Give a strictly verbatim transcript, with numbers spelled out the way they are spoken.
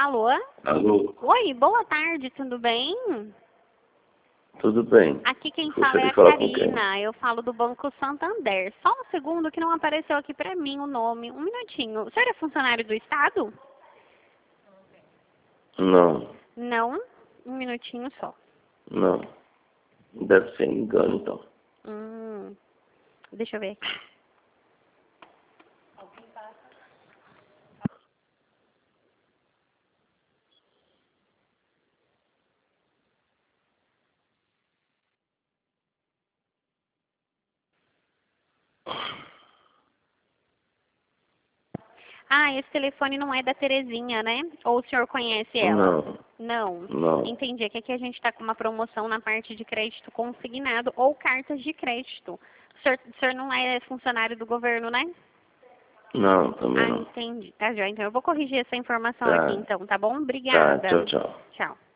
Alô? Alô? Oi, boa tarde, tudo bem? Tudo bem. Aqui quem Gostaria fala é de a falar com quem? Karina, eu falo do Banco Santander. Só um segundo que não apareceu aqui pra mim o nome. Um minutinho. O senhor é funcionário do Estado? Não, Não? Um minutinho só. não. Deve ser engano, então. Hum, deixa eu ver aqui. Ah, esse telefone não é da Terezinha, né? Ou o senhor conhece ela? Não, Não. não. Entendi. É que aqui a gente está com uma promoção na parte de crédito consignado ou cartas de crédito. O senhor, o senhor não é funcionário do governo, né? Não, também Ah, não. entendi. Tá, joia. Então eu vou corrigir essa informação aqui, Tá, então, tá bom? tá. Obrigada. Tchau, tchau. Tchau.